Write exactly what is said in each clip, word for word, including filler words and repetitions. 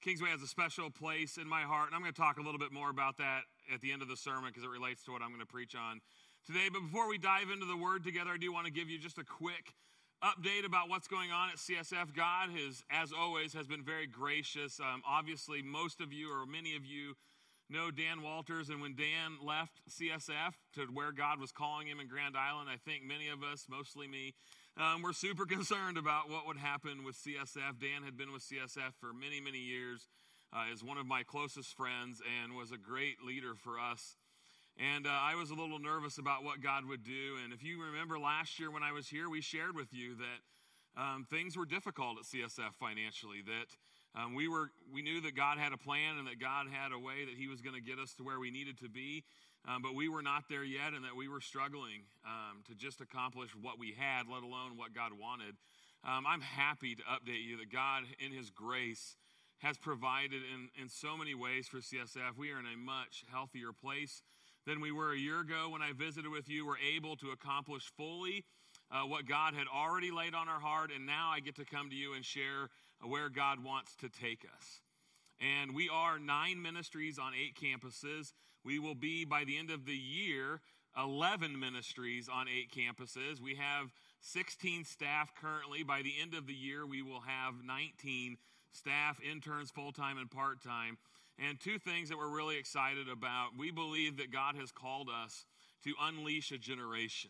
Kingsway has a special place in my heart, and I'm going to talk a little bit more about that at the end of the sermon because it relates to what I'm going to preach on today. But before we dive into the Word together, I do want to give you just a quick update about what's going on at C S F. God, has, as always, has been very gracious. Um, obviously, most of you or many of you know Dan Walters, and when Dan left C S F to where God was calling him in Grand Island, I think many of us, mostly me, Um, we're super concerned about what would happen with C S F. Dan had been with C S F for many, many years, uh, is one of my closest friends, and was a great leader for us. And uh, I was a little nervous about what God would do. And if you remember last year when I was here, we shared with you that um, things were difficult at C S F financially, that um, we were we knew that God had a plan and that God had a way that he was going to get us to where we needed to be. Um, but we were not there yet, and that we were struggling um, to just accomplish what we had, let alone what God wanted. Um, I'm happy to update you that God, in his grace, has provided in, in so many ways for C S F. We are in a much healthier place than we were a year ago when I visited with you. We're able to accomplish fully uh, what God had already laid on our heart, and now I get to come to you and share where God wants to take us. And we are nine ministries on eight campuses. We will be, by the end of the year, eleven ministries on eight campuses. We have sixteen staff currently. By the end of the year, we will have nineteen staff, interns, full-time and part-time. And two things that we're really excited about. We believe that God has called us to unleash a generation.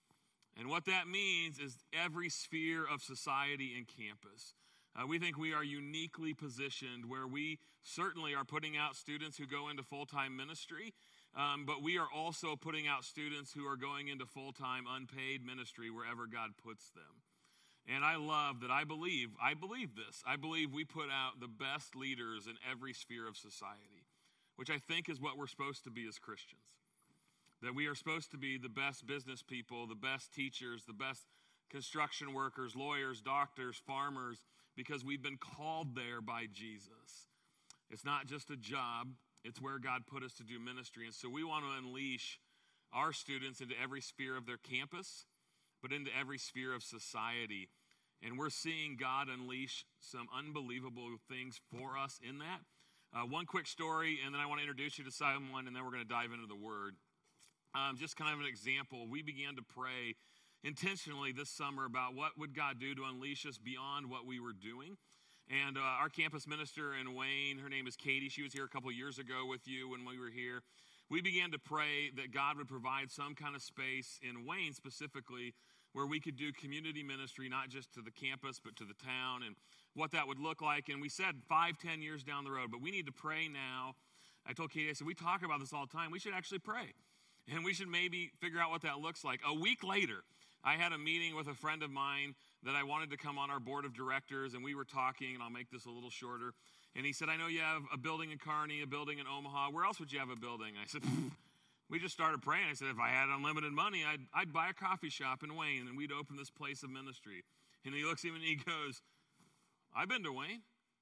And what that means is every sphere of society and campus. Uh, we think we are uniquely positioned where we certainly are putting out students who go into full-time ministry, um, but we are also putting out students who are going into full-time unpaid ministry wherever God puts them. And I love that I believe, I believe this. I believe we put out the best leaders in every sphere of society, which I think is what we're supposed to be as Christians. That we are supposed to be the best business people, the best teachers, the best construction workers, lawyers, doctors, farmers, because we've been called there by Jesus. It's not just a job, it's where God put us to do ministry. And so we want to unleash our students into every sphere of their campus, but into every sphere of society. And we're seeing God unleash some unbelievable things for us in that. Uh, one quick story, and then I want to introduce you to someone, and then we're going to dive into the Word. Um, just kind of an example, we began to pray intentionally this summer about what would God do to unleash us beyond what we were doing. And uh, our campus minister in Wayne, her name is Katie. She was here a couple years ago with you when we were here. We began to pray that God would provide some kind of space in Wayne specifically where we could do community ministry, not just to the campus, but to the town and what that would look like. And we said five, ten years down the road, but we need to pray now. I told Katie, I said, we talk about this all the time. We should actually pray. And we should maybe figure out what that looks like. A week later, I had a meeting with a friend of mine that I wanted to come on our board of directors, and we were talking, and I'll make this a little shorter. And he said, I know you have a building in Kearney, a building in Omaha. Where else would you have a building? I said, we just started praying. I said, if I had unlimited money, I'd, I'd buy a coffee shop in Wayne, and we'd open this place of ministry. And he looks at me and he goes, I've been to Wayne.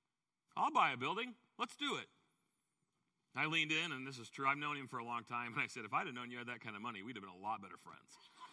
I'll buy a building. Let's do it. I leaned in, and this is true. I've known him for a long time. And I said, if I'd have known you had that kind of money, we'd have been a lot better friends.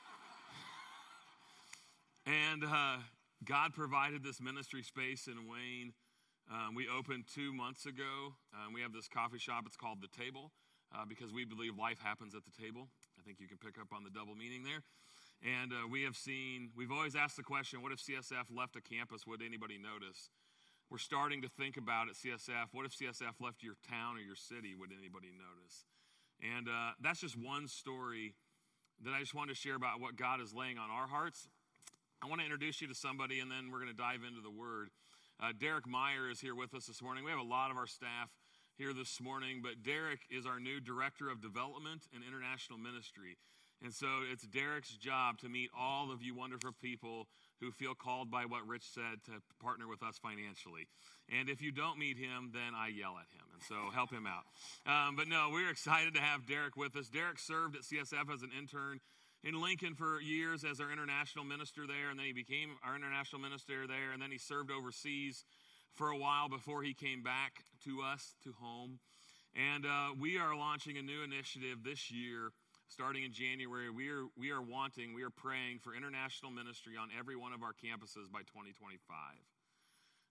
And uh, God provided this ministry space in Wayne. Um, we opened two months ago. Um, we have this coffee shop. It's called The Table uh, because we believe life happens at the table. I think you can pick up on the double meaning there. And uh, we have seen, we've always asked the question, what if C S F left a campus? Would anybody notice? We're starting to think about at C S F, what if C S F left your town or your city? Would anybody notice? And uh, that's just one story that I just wanted to share about what God is laying on our hearts. I want to introduce you to somebody, and then we're going to dive into the Word. Uh, Derek Meyer is here with us this morning. We have a lot of our staff here this morning, but Derek is our new Director of Development and International Ministry. And so it's Derek's job to meet all of you wonderful people who feel called by what Rich said to partner with us financially. And if you don't meet him, then I yell at him. And so help him out. Um, but no, we're excited to have Derek with us. Derek served at C S F as an intern in Lincoln for years as our international minister there, and then he became our international minister there, and then he served overseas for a while before he came back to us, to home. And uh, we are launching a new initiative this year, starting in January. We are we are wanting, we are praying for international ministry on every one of our campuses by twenty twenty-five.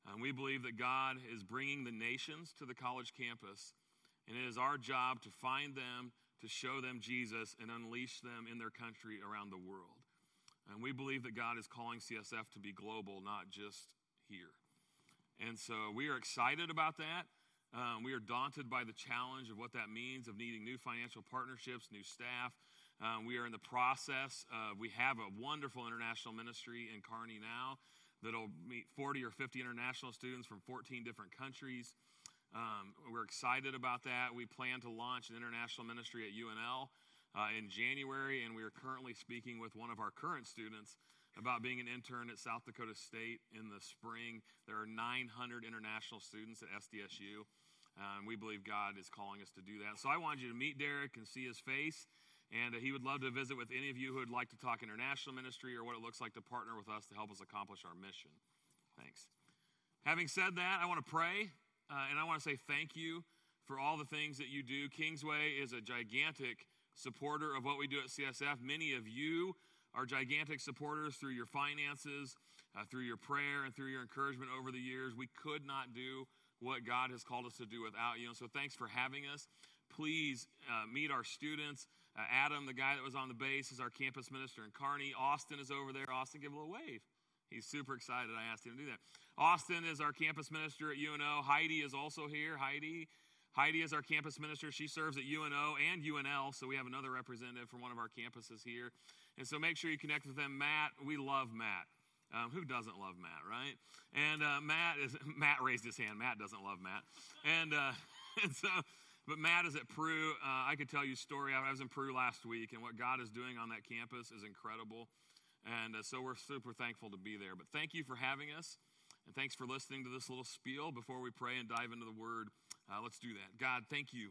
And we believe that God is bringing the nations to the college campus, and it is our job to find them, to show them Jesus, and unleash them in their country around the world. And we believe that God is calling C S F to be global, not just here. And so we are excited about that. Um, we are daunted by the challenge of what that means, of needing new financial partnerships, new staff. Um, we are in the process of, we have a wonderful international ministry in Kearney now that'll meet forty or fifty international students from fourteen different countries. Um, we're excited about that. We plan to launch an international ministry at U N L uh, in January, and we are currently speaking with one of our current students about being an intern at South Dakota State in the spring. There are nine hundred international students at S D S U, uh, and we believe God is calling us to do that. So I wanted you to meet Derek and see his face, and uh, he would love to visit with any of you who would like to talk international ministry or what it looks like to partner with us to help us accomplish our mission. Thanks. Having said that, I want to pray. Uh, and I want to say thank you for all the things that you do. Kingsway is a gigantic supporter of what we do at C S F. Many of you are gigantic supporters through your finances, uh, through your prayer, and through your encouragement over the years. We could not do what God has called us to do without you. And so thanks for having us. Please uh, meet our students. Uh, Adam, the guy that was on the base, is our campus minister in Kearney. Austin is over there. Austin, give a little wave. He's super excited I asked him to do that. Austin is our campus minister at U N O. Heidi is also here. Heidi Heidi is our campus minister. She serves at U N O and U N L, so we have another representative from one of our campuses here. And so make sure you connect with them. Matt, we love Matt. Um, who doesn't love Matt, right? And uh, Matt is Matt raised his hand. Matt doesn't love Matt. And, uh, and so, but Matt is at Peru. Uh, I could tell you a story. I was in Peru last week, and what God is doing on that campus is incredible. And uh, so we're super thankful to be there. But thank you for having us, and thanks for listening to this little spiel before we pray and dive into the Word. Uh, let's do that. God, thank you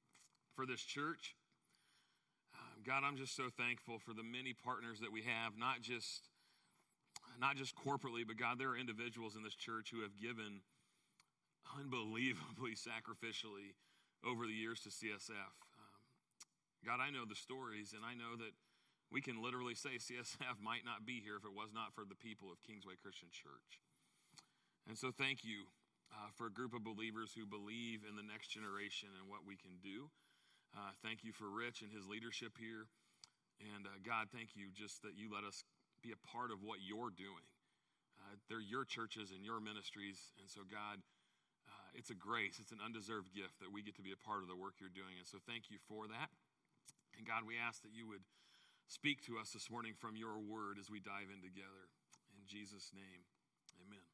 for this church. Uh, God, I'm just so thankful for the many partners that we have, not just, not just corporately, but God, there are individuals in this church who have given unbelievably sacrificially over the years to C S F. Um, God, I know the stories, and I know that we can literally say C S F might not be here if it was not for the people of Kingsway Christian Church. And so thank you uh, for a group of believers who believe in the next generation and what we can do. Uh, thank you for Rich and his leadership here. And uh, God, thank you just that you let us be a part of what you're doing. Uh, they're your churches and your ministries. And so God, uh, it's a grace, it's an undeserved gift that we get to be a part of the work you're doing. And so thank you for that. And God, we ask that you would speak to us this morning from your word as we dive in together. In Jesus' name, amen.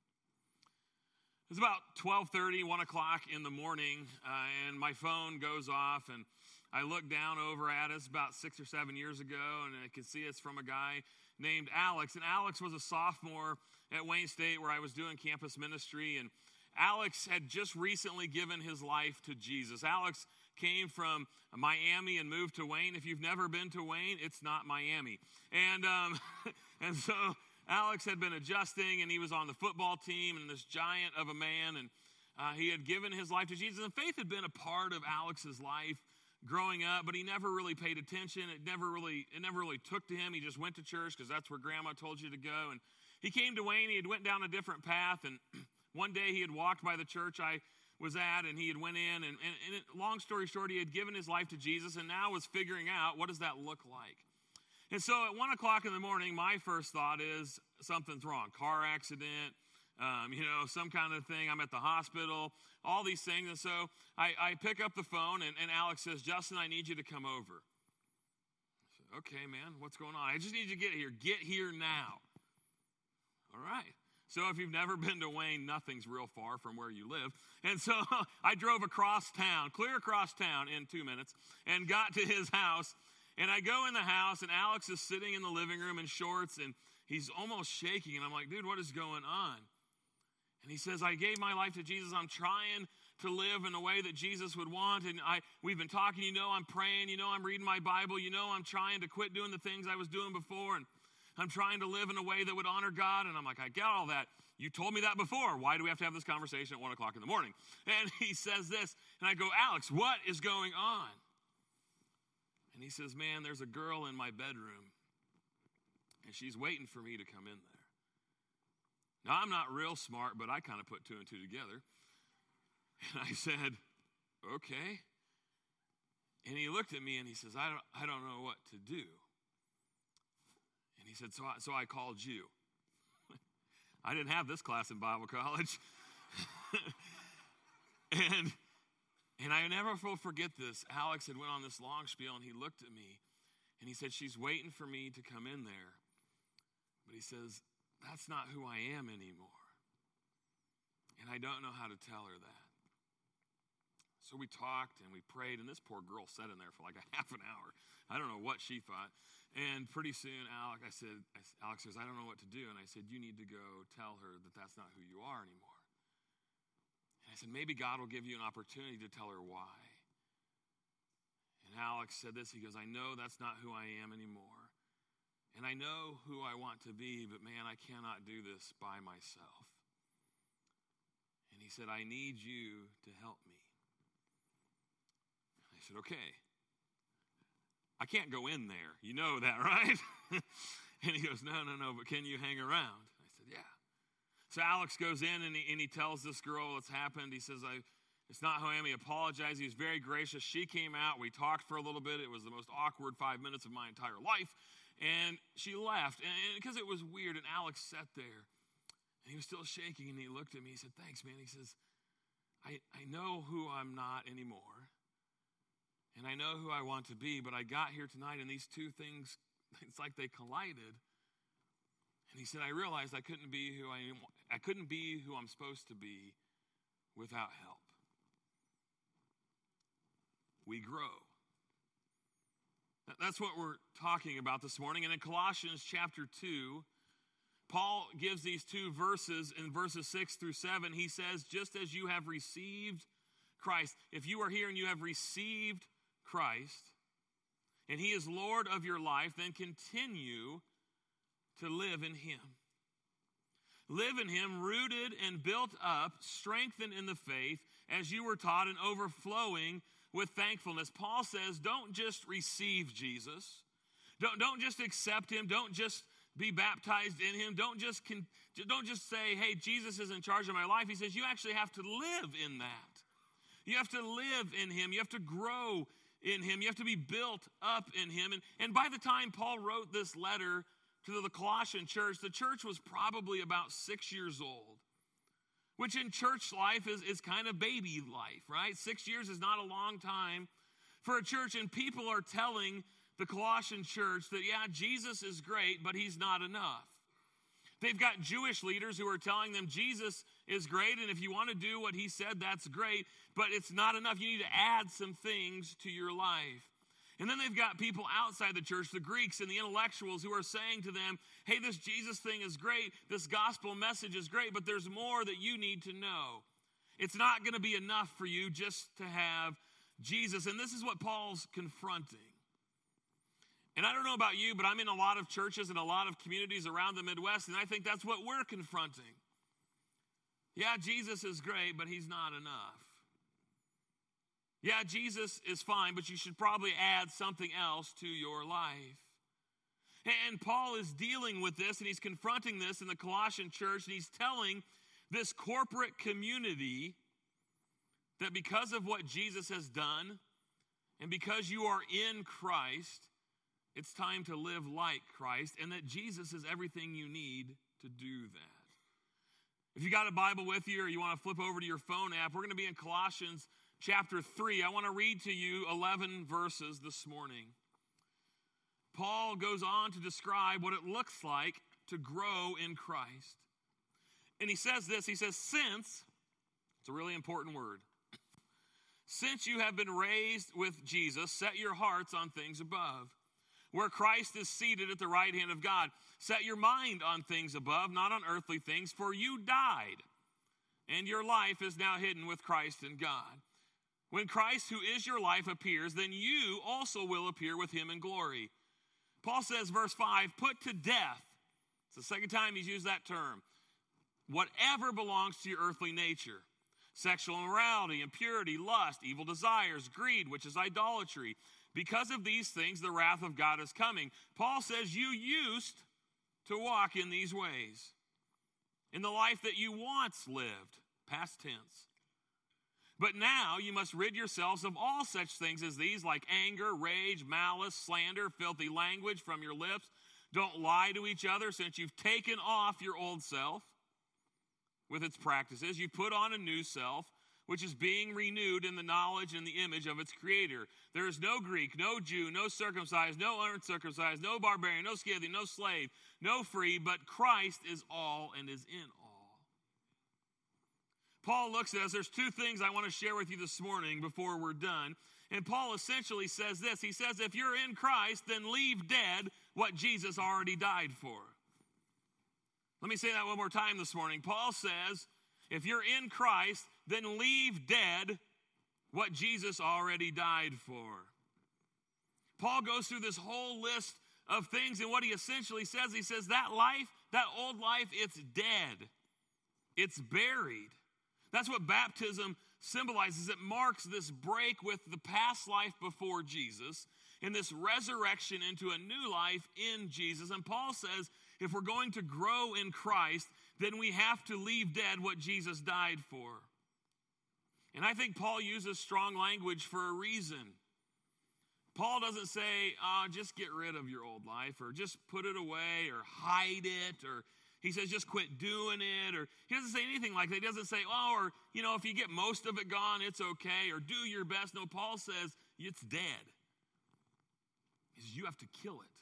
It's about twelve thirty, one o'clock in the morning, uh, and my phone goes off, and I look down over at us about six or seven years ago, and I can see it's from a guy named Alex. And Alex was a sophomore at Wayne State where I was doing campus ministry, and Alex had just recently given his life to Jesus. Alex came from Miami and moved to Wayne. If you've never been to Wayne, it's not Miami. And um, and so Alex had been adjusting, and he was on the football team, and this giant of a man, and uh, he had given his life to Jesus. And faith had been a part of Alex's life growing up, but he never really paid attention. It never really, it never really took to him. He just went to church because that's where Grandma told you to go. And he came to Wayne. He had went down a different path, and one day he had walked by the church I was at, and he had went in, and, and, and it, long story short, he had given his life to Jesus, and now was figuring out, what does that look like? And so at one o'clock in the morning, my first thought is something's wrong. Car accident, um, you know, some kind of thing. I'm at the hospital, all these things. And so I, I pick up the phone, and, and Alex says, Justin, I need you to come over. I said, okay, man, what's going on? I just need you to get here. Get here now. All right. So if you've never been to Wayne, nothing's real far from where you live. And so I drove across town, clear across town in two minutes, and got to his house. And I go in the house, and Alex is sitting in the living room in shorts, and he's almost shaking. And I'm like, dude, what is going on? And he says, I gave my life to Jesus. I'm trying to live in a way that Jesus would want. And I we've been talking, you know, I'm praying, you know, I'm reading my Bible, you know, I'm trying to quit doing the things I was doing before. And I'm trying to live in a way that would honor God. And I'm like, I get all that. You told me that before. Why do we have to have this conversation at one o'clock in the morning? And he says this, and I go, Alex, what is going on? And he says, man, there's a girl in my bedroom, and she's waiting for me to come in there. Now, I'm not real smart, but I kind of put two and two together. And I said, okay. And he looked at me and he says, I don't, I don't know what to do. And he said, so I, so I called you. I didn't have this class in Bible college. and and I never will forget this. Alex had went on this long spiel, and he looked at me, and he said, she's waiting for me to come in there. But he says, that's not who I am anymore. And I don't know how to tell her that. So we talked and we prayed, and this poor girl sat in there for like a half an hour. I don't know what she thought. And pretty soon, Alex, I said, Alex says, I don't know what to do. And I said, you need to go tell her that that's not who you are anymore. And I said, maybe God will give you an opportunity to tell her why. And Alex said this, he goes, I know that's not who I am anymore. And I know who I want to be, but man, I cannot do this by myself. And he said, I need you to help me. I said, okay. I can't go in there. You know that, right? And he goes, no, no, no, but can you hang around? I said, yeah. So Alex goes in and he, and he tells this girl what's happened. He says, I, it's not who I am. He apologized. He was very gracious. She came out. We talked for a little bit. It was the most awkward five minutes of my entire life. And she left because it was weird. And Alex sat there. And he was still shaking. And he looked at me. He said, thanks, man. He says, I, I know who I'm not anymore. And I know who I want to be, but I got here tonight and these two things, it's like they collided. And he said, I realized I couldn't be who I am. I couldn't be who I'm supposed to be without help. We grow. That's what we're talking about this morning. And in Colossians chapter two, Paul gives these two verses in verses six through seven. He says, just as you have received Christ, if you are here and you have received Christ, and he is Lord of your life, then continue to live in him. Live in him, rooted and built up, strengthened in the faith, as you were taught, and overflowing with thankfulness. Paul says, don't just receive Jesus. Don't, don't just accept him. Don't just be baptized in him. Don't just, con- don't just say, hey, Jesus is in charge of my life. He says, you actually have to live in that. You have to live in him. You have to grow in him. You have to be built up in him. And, and by the time Paul wrote this letter to the Colossian church, the church was probably about six years old, which in church life is, is kind of baby life, right? Six years is not a long time for a church, and people are telling the Colossian church that, yeah, Jesus is great, but he's not enough. They've got Jewish leaders who are telling them Jesus is great, and if you want to do what he said, that's great, but it's not enough. You need to add some things to your life. And then they've got people outside the church, the Greeks and the intellectuals, who are saying to them, hey, this Jesus thing is great, this gospel message is great, but there's more that you need to know. It's not going to be enough for you just to have Jesus. And this is what Paul's confronting. And I don't know about you, but I'm in a lot of churches and a lot of communities around the Midwest, and I think that's what we're confronting. Yeah, Jesus is great, but he's not enough. Yeah, Jesus is fine, but you should probably add something else to your life. And Paul is dealing with this, and he's confronting this in the Colossian church, and he's telling this corporate community that because of what Jesus has done, and because you are in Christ, it's time to live like Christ, and that Jesus is everything you need to do that. If you got a Bible with you, or you want to flip over to your phone app, we're going to be in Colossians chapter three. I want to read to you eleven verses this morning. Paul goes on to describe what it looks like to grow in Christ. And he says this, he says, since, it's a really important word, since you have been raised with Jesus, set your hearts on things above, where Christ is seated at the right hand of God. Set your mind on things above, not on earthly things, for you died, and your life is now hidden with Christ in God. When Christ, who is your life, appears, then you also will appear with him in glory. Paul says, verse five, put to death, it's the second time he's used that term, whatever belongs to your earthly nature. Sexual immorality, impurity, lust, evil desires, greed, which is idolatry. Because of these things, the wrath of God is coming. Paul says you used to walk in these ways. in the life that you once lived, past tense. But now you must rid yourselves of all such things as these, like anger, rage, malice, slander, filthy language from your lips. Don't lie to each other, since you've taken off your old self with its practices. You put on a new self, which is being renewed in the knowledge and the image of its creator. There is no Greek, no Jew, no circumcised, no uncircumcised, no barbarian, no Scythian, no slave, no free, but Christ is all and is in all. Paul looks at us. There's two things I want to share with you this morning before we're done. And Paul essentially says this. He says, if you're in Christ, then leave dead what Jesus already died for. Let me say that one more time this morning. Paul says, if you're in Christ, then leave dead what Jesus already died for. Paul goes through this whole list of things, and what he essentially says, he says that life, that old life, it's dead. It's buried. That's what baptism symbolizes. It marks this break with the past life before Jesus and this resurrection into a new life in Jesus. And Paul says, if we're going to grow in Christ, then we have to leave dead what Jesus died for. And I think Paul uses strong language for a reason. Paul doesn't say, oh, just get rid of your old life, or just put it away, or hide it, or he says just quit doing it, or he doesn't say anything like that. He doesn't say, oh, or, you know, if you get most of it gone, it's okay, or do your best. No, Paul says it's dead. He says you have to kill it.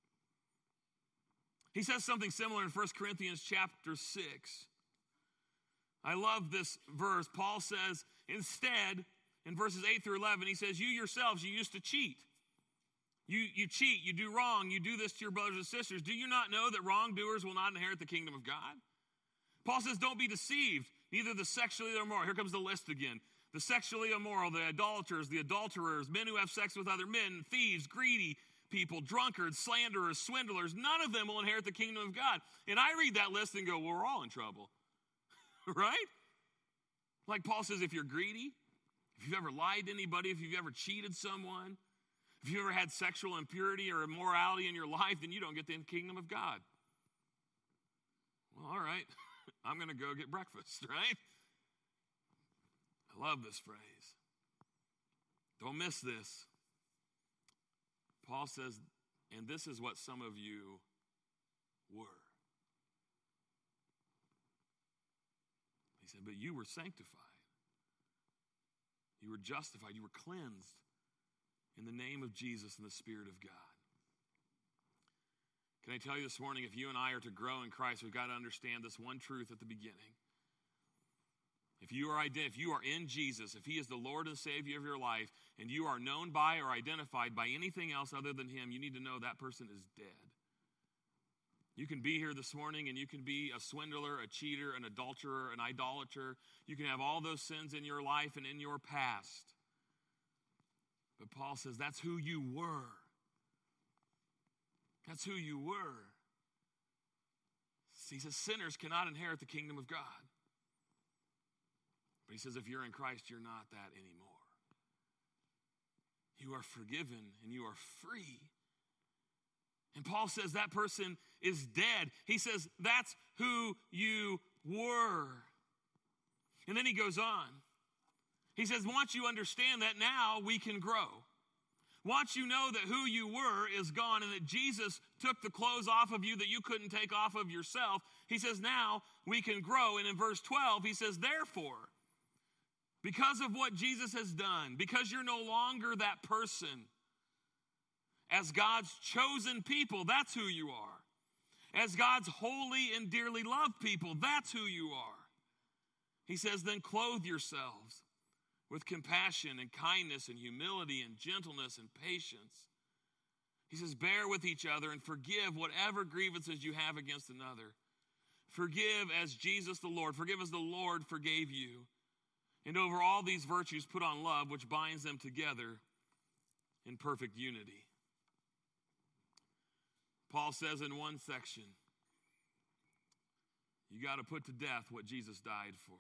He says something similar in First Corinthians chapter six. I love this verse. Paul says, instead, in verses eight through eleven, he says, you yourselves, you used to cheat. You, you cheat, you do wrong, you do this to your brothers and sisters. Do you not know that wrongdoers will not inherit the kingdom of God? Paul says, don't be deceived, neither the sexually immoral. Here comes the list again. The sexually immoral, the idolaters, the adulterers, men who have sex with other men, thieves, greedy people, drunkards, slanderers, swindlers. None of them will inherit the kingdom of God. And I read that list and go, well, we're all in trouble. Right? Like Paul says, if you're greedy, if you've ever lied to anybody, if you've ever cheated someone, if you've ever had sexual impurity or immorality in your life, then you don't get the kingdom of God. Well, all right, I'm going to go get breakfast, right? I love this phrase. Don't miss this. Paul says, and this is what some of you were. He said, but you were sanctified. You were justified. You were cleansed in the name of Jesus and the Spirit of God. Can I tell you this morning, if you and I are to grow in Christ, we've got to understand this one truth at the beginning. If you are if you are in Jesus, if he is the Lord and Savior of your life, and you are known by or identified by anything else other than him, you need to know that person is dead. You can be here this morning and you can be a swindler, a cheater, an adulterer, an idolater. You can have all those sins in your life and in your past. But Paul says that's who you were. That's who you were. He says sinners cannot inherit the kingdom of God. But he says if you're in Christ, you're not that anymore. You are forgiven and you are free. And Paul says that person is dead. He says that's who you were. And then he goes on. He says once you understand that, now we can grow. Once you know that who you were is gone and that Jesus took the clothes off of you that you couldn't take off of yourself, he says now we can grow. And in verse twelve, he says, therefore, because of what Jesus has done, because you're no longer that person, as God's chosen people, that's who you are. As God's holy and dearly loved people, that's who you are. He says, then clothe yourselves with compassion and kindness and humility and gentleness and patience. He says, bear with each other and forgive whatever grievances you have against another. Forgive as Jesus the Lord. Forgive as the Lord forgave you. And over all these virtues put on love, which binds them together in perfect unity. Paul says in one section, you got to put to death what Jesus died for.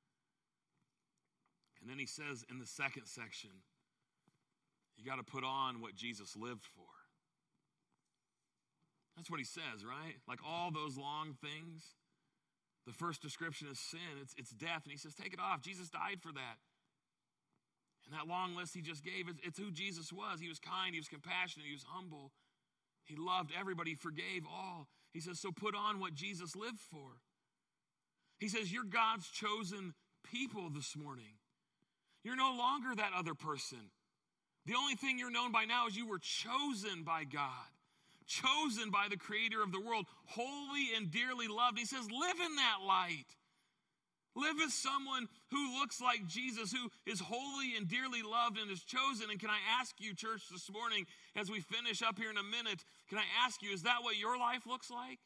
And then he says in the second section, you got to put on what Jesus lived for. That's what he says, right? Like all those long things. The first description is sin. It's, it's death. And he says, take it off. Jesus died for that. And that long list he just gave, it's, it's who Jesus was. He was kind. He was compassionate. He was humble. He loved everybody. He forgave all. He says, so put on what Jesus lived for. He says, you're God's chosen people this morning. You're no longer that other person. The only thing you're known by now is you were chosen by God. Chosen by the creator of the world, holy and dearly loved. He says, live in that light. Live as someone who looks like Jesus, who is holy and dearly loved and is chosen. And can I ask you, church, this morning, as we finish up here in a minute, can I ask you, is that what your life looks like?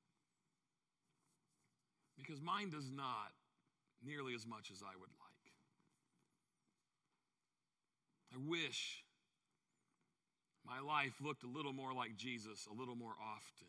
Because mine does not nearly as much as I would like. I wish my life looked a little more like Jesus a little more often.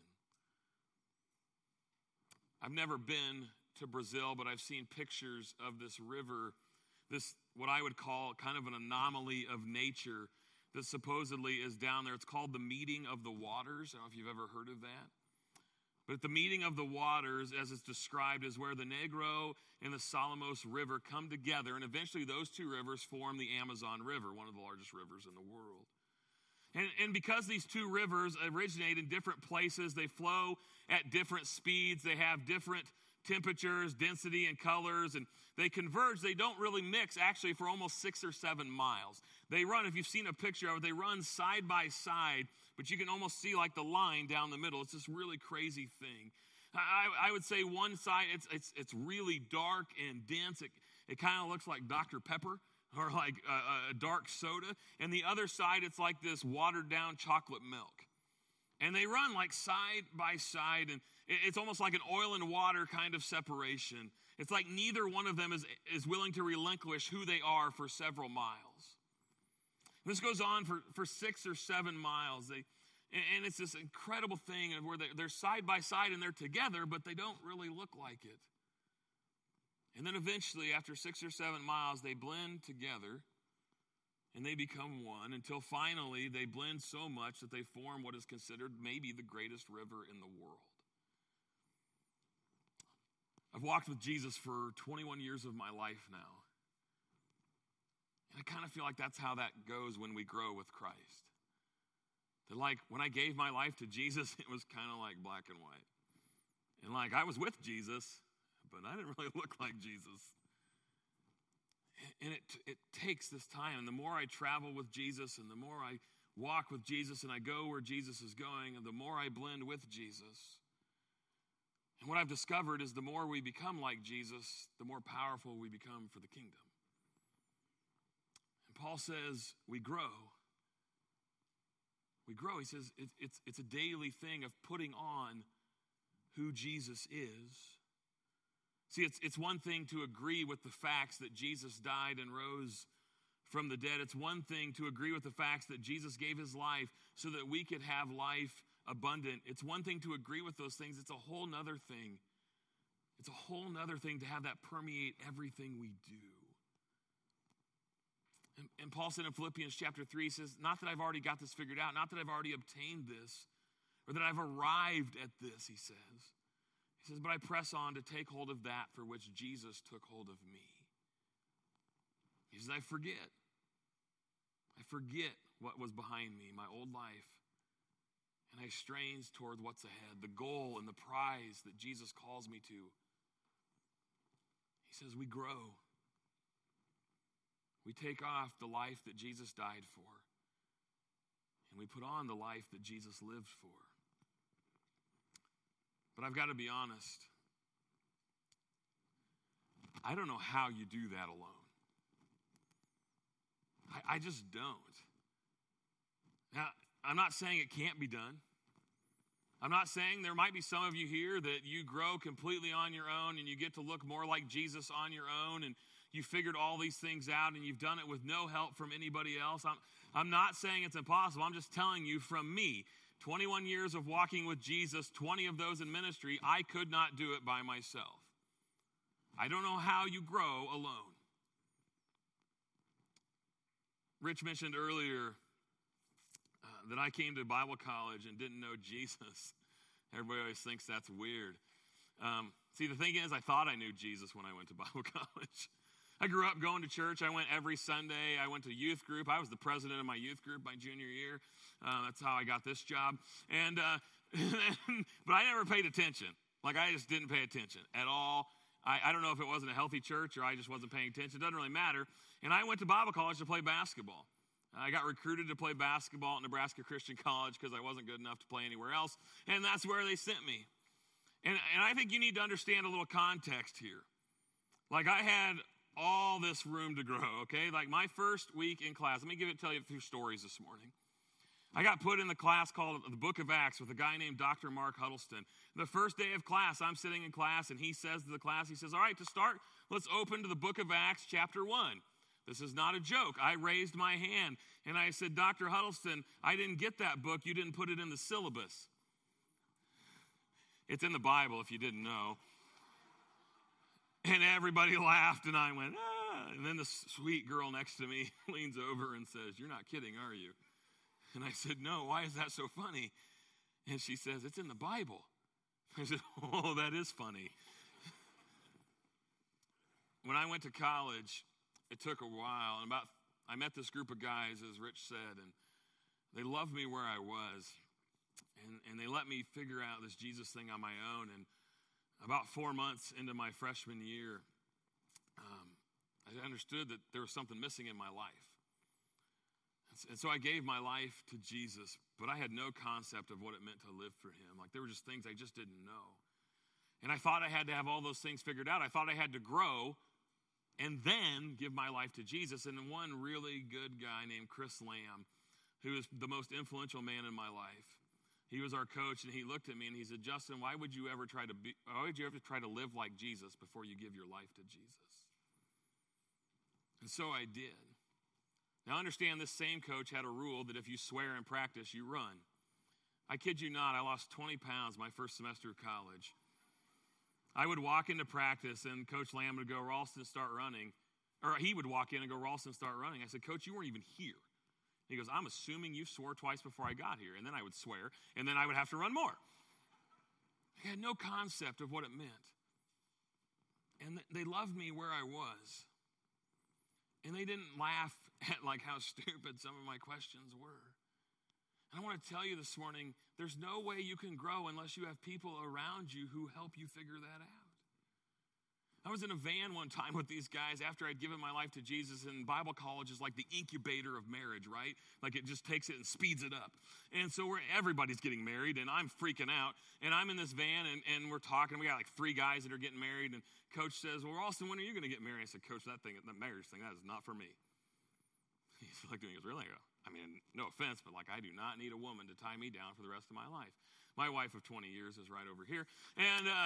I've never been to Brazil, but I've seen pictures of this river, this what I would call kind of an anomaly of nature that supposedly is down there. It's called the Meeting of the Waters. I don't know if you've ever heard of that. But the Meeting of the Waters, as it's described, is where the Negro and the Salamos River come together, and eventually those two rivers form the Amazon River, one of the largest rivers in the world. And, and because these two rivers originate in different places, they flow at different speeds, they have different temperatures, density, and colors, and they converge. They don't really mix, actually, for almost six or seven miles. They run, if you've seen a picture of it, they run side by side, but you can almost see like the line down the middle. It's this really crazy thing. I, I would say one side, it's, it's, it's really dark and dense. It, it kind of looks like Doctor Pepper, or like a, a dark soda. And the other side, it's like this watered down chocolate milk. And they run like side by side, and it's almost like an oil and water kind of separation. It's like neither one of them is, is willing to relinquish who they are for several miles. This goes on for, for six or seven miles. They, and it's this incredible thing where they're side by side and they're together, but they don't really look like it. And then eventually, after six or seven miles, they blend together and they become one until finally they blend so much that they form what is considered maybe the greatest river in the world. I've walked with Jesus for twenty-one years of my life now. And I kind of feel like that's how that goes when we grow with Christ. That like when I gave my life to Jesus, it was kind of like black and white. And like I was with Jesus, but I didn't really look like Jesus. And it it takes this time. And the more I travel with Jesus and the more I walk with Jesus and I go where Jesus is going and the more I blend with Jesus. And what I've discovered is the more we become like Jesus, the more powerful we become for the kingdom. And Paul says we grow. We grow. He says it's, it's, it's a daily thing of putting on who Jesus is. See, it's, it's one thing to agree with the facts that Jesus died and rose from the dead. It's one thing to agree with the facts that Jesus gave his life so that we could have life abundant. It's one thing to agree with those things. It's a whole nother thing. It's a whole nother thing to have that permeate everything we do. And, and Paul said in Philippians chapter three, he says, not that I've already got this figured out, not that I've already obtained this, or that I've arrived at this, he says. He says, but I press on to take hold of that for which Jesus took hold of me. He says, I forget. I forget what was behind me, my old life. And I strains toward what's ahead, the goal and the prize that Jesus calls me to. He says, we grow. We take off the life that Jesus died for, and we put on the life that Jesus lived for. But I've got to be honest. I don't know how you do that alone. I, I just don't. Now, I'm not saying it can't be done. I'm not saying there might be some of you here that you grow completely on your own and you get to look more like Jesus on your own and you figured all these things out and you've done it with no help from anybody else. I'm, I'm not saying it's impossible. I'm just telling you from me, twenty-one years of walking with Jesus, twenty of those in ministry, I could not do it by myself. I don't know how you grow alone. Rich mentioned earlier uh, that I came to Bible college and didn't know Jesus. Everybody always thinks that's weird. Um, see, the thing is, I thought I knew Jesus when I went to Bible college. I grew up going to church. I went every Sunday. I went to youth group. I was the president of my youth group my junior year. Uh, that's how I got this job. And uh, but I never paid attention. Like, I just didn't pay attention at all. I, I don't know if it wasn't a healthy church or I just wasn't paying attention. It doesn't really matter. And I went to Bible college to play basketball. I got recruited to play basketball at Nebraska Christian College because I wasn't good enough to play anywhere else. And that's where they sent me. And, and I think you need to understand a little context here. Like, I had all this room to grow, okay? Like, my first week in class, let me give it, tell you a few stories this morning. I got put in the class called the Book of Acts with a guy named Doctor Mark Huddleston. The first day of class, I'm sitting in class, and he says to the class, he says, all right, to start, let's open to the Book of Acts, chapter one. This is not a joke. I raised my hand, and I said, Doctor Huddleston, I didn't get that book. You didn't put it in the syllabus. It's in the Bible, if you didn't know. And everybody laughed, and I went, ah. And then the sweet girl next to me leans over and says, you're not kidding, are you? And I said, no, why is that so funny? And she says, it's in the Bible. I said, oh, that is funny. When I went to college, it took a while. And about I met this group of guys, as Rich said, and they loved me where I was. And, and they let me figure out this Jesus thing on my own. And about four months into my freshman year, um, I understood that there was something missing in my life. And so I gave my life to Jesus, but I had no concept of what it meant to live for him. Like, there were just things I just didn't know. And I thought I had to have all those things figured out. I thought I had to grow and then give my life to Jesus. And one really good guy named Chris Lamb, who is the most influential man in my life, he was our coach, and he looked at me and he said, Justin, why would you ever try to be, why would you ever try to live like Jesus before you give your life to Jesus? And so I did. Now, understand, this same coach had a rule that if you swear in practice, you run. I kid you not, I lost twenty pounds my first semester of college. I would walk into practice, and Coach Lamb would go, Ralston, start running. Or he would walk in and go, Ralston, start running. I said, Coach, you weren't even here. He goes, I'm assuming you swore twice before I got here. And then I would swear, and then I would have to run more. I had no concept of what it meant. And they loved me where I was. And they didn't laugh at like how stupid some of my questions were. And I want to tell you this morning, there's no way you can grow unless you have people around you who help you figure that out. I was in a van one time with these guys after I'd given my life to Jesus, and Bible college is like the incubator of marriage, right? Like, it just takes it and speeds it up. And so we're, everybody's getting married, and I'm freaking out. And I'm in this van, and, and we're talking. We got like three guys that are getting married, and Coach says, well, Ralston, when are you going to get married? I said, Coach, that thing, that marriage thing, that is not for me. He looked at me and goes, really? I go, I mean, no offense, but like, I do not need a woman to tie me down for the rest of my life. My wife of twenty years is right over here. And, uh,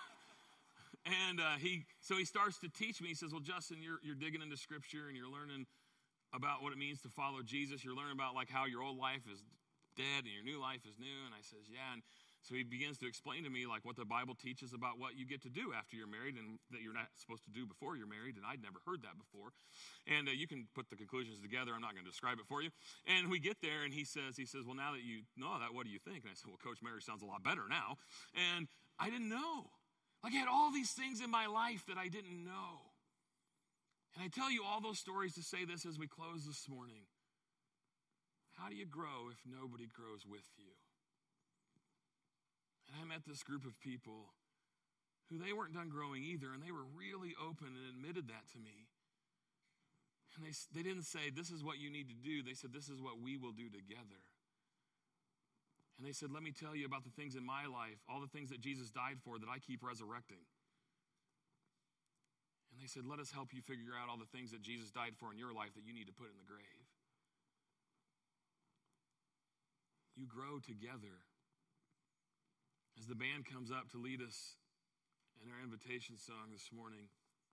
And uh, he, so he starts to teach me. He says, well, Justin, you're, you're digging into Scripture, and you're learning about what it means to follow Jesus. You're learning about, like, how your old life is dead and your new life is new. And I says, yeah. And so he begins to explain to me, like, what the Bible teaches about what you get to do after you're married and that you're not supposed to do before you're married. And I'd never heard that before. And uh, you can put the conclusions together. I'm not going to describe it for you. And we get there, and he says, he says, well, now that you know that, what do you think? And I said, well, Coach, marriage sounds a lot better now. And I didn't know. Like, I had all these things in my life that I didn't know. And I tell you all those stories to say this as we close this morning. How do you grow if nobody grows with you? And I met this group of people who they weren't done growing either, and they were really open and admitted that to me. And they, they didn't say, this is what you need to do. They said, this is what we will do together. And they said, let me tell you about the things in my life, all the things that Jesus died for that I keep resurrecting. And they said, let us help you figure out all the things that Jesus died for in your life that you need to put in the grave. You grow together. As the band comes up to lead us in our invitation song this morning,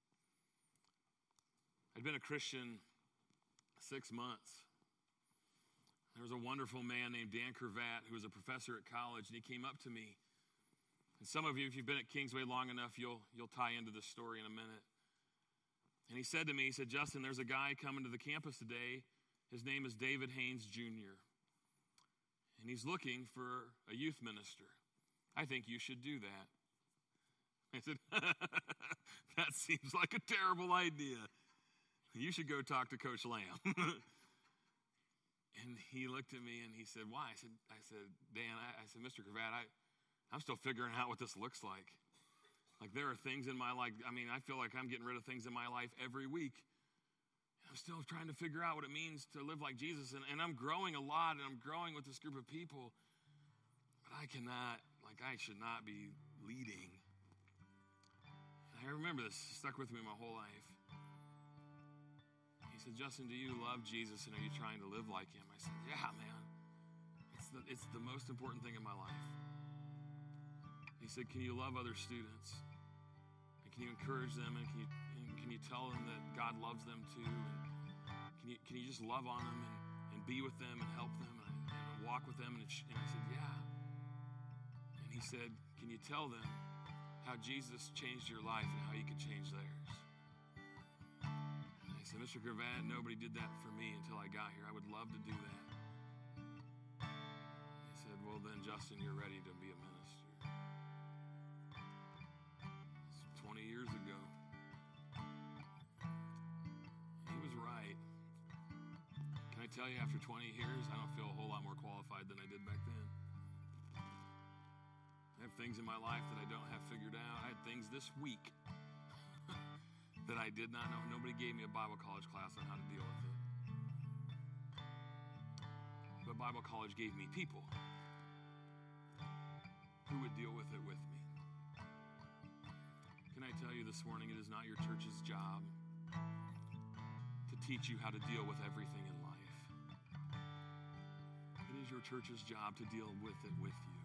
I'd been a Christian six months. There was a wonderful man named Dan Curvat who was a professor at college, and he came up to me. And some of you, if you've been at Kingsway long enough, you'll, you'll tie into this story in a minute. And he said to me, he said, Justin, there's a guy coming to the campus today. His name is David Haynes Junior And he's looking for a youth minister. I think you should do that. I said, that seems like a terrible idea. You should go talk to Coach Lamb. And he looked at me and he said, why? I said, I said, Dan, I, I said, Mister Gravatt, I, I'm still figuring out what this looks like. Like there are things in my life, I mean, I feel like I'm getting rid of things in my life every week. I'm still trying to figure out what it means to live like Jesus. And, and I'm growing a lot, and I'm growing with this group of people. But I cannot, like I should not be leading. And I remember this, stuck with me my whole life. He said, Justin, do you love Jesus, and are you trying to live like him? I said, yeah, man. It's the, it's the most important thing in my life. He said, can you love other students? And can you encourage them? And can you, and can you tell them that God loves them too? And can you, can you just love on them and, and be with them and help them and, and walk with them? And, it, and I said, yeah. And he said, can you tell them how Jesus changed your life and how you could change theirs? And I said, Mister Gravatt, nobody did that for me until I got here. I would love to do that. He said, well then, Justin, you're ready to be a minister. twenty years ago. He was right. Can I tell you, after twenty years, I don't feel a whole lot more qualified than I did back then. I have things in my life that I don't have figured out. I had things this week that I did not know. Nobody gave me a Bible college class on how to deal with it. But Bible college gave me people who would deal with it with me. Can I tell you this morning, it is not your church's job to teach you how to deal with everything in life. It is your church's job to deal with it with you.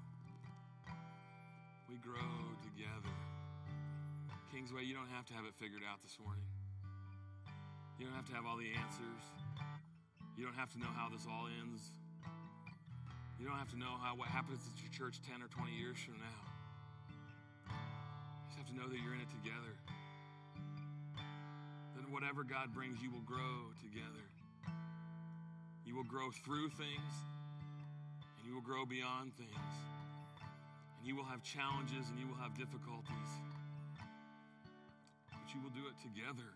We grow together. Kingsway, you don't have to have it figured out this morning. You don't have to have all the answers. You don't have to know how this all ends. You don't have to know how what happens at your church ten or twenty years from now. You just have to know that you're in it together. Then whatever God brings, you will grow together. You will grow through things, and you will grow beyond things. And you will have challenges, and you will have difficulties. But you will do it together.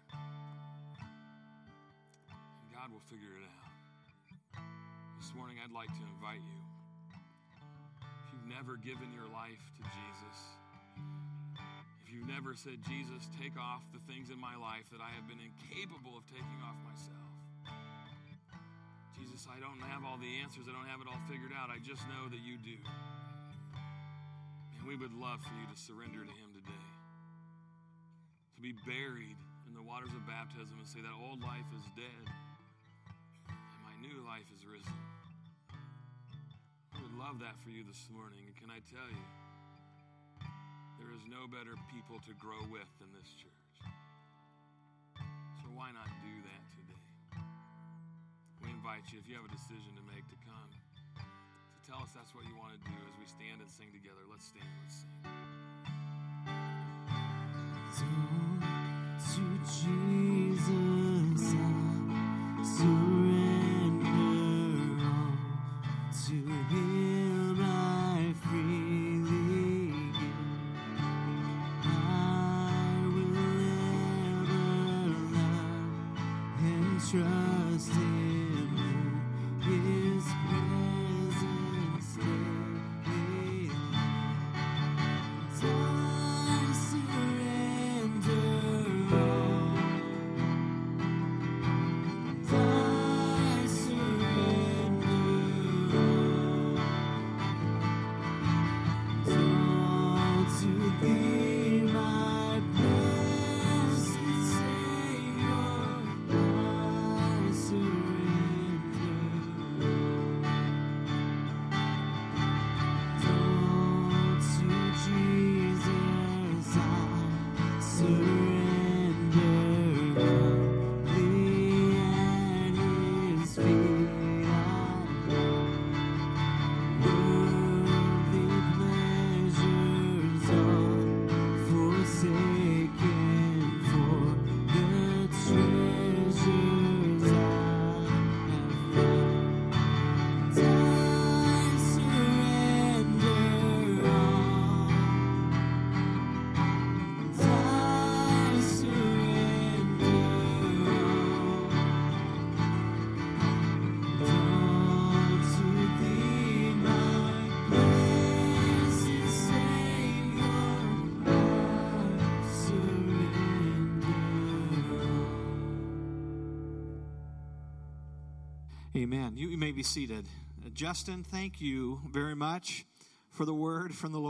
And God will figure it out. This morning, I'd like to invite you. If you've never given your life to Jesus, if you've never said, Jesus, take off the things in my life that I have been incapable of taking off myself. Jesus, I don't have all the answers. I don't have it all figured out. I just know that you do. And we would love for you to surrender to him today. To be buried in the waters of baptism and say that old life is dead and my new life is risen. I would love that for you this morning. And can I tell you, there is no better people to grow with than this church. So why not do that today? We invite you, if you have a decision to make, to come. To tell us that's what you want to do as we stand and sing together. Let's stand, let's sing. To Jesus I surrender all. To him I freely give. I will ever love and trust him in his presence daily. I surrender all. I surrender all. All to thee, my blessed Savior. I surrender. Amen. You, you may be seated. Uh, Justin, thank you very much for the word from the Lord.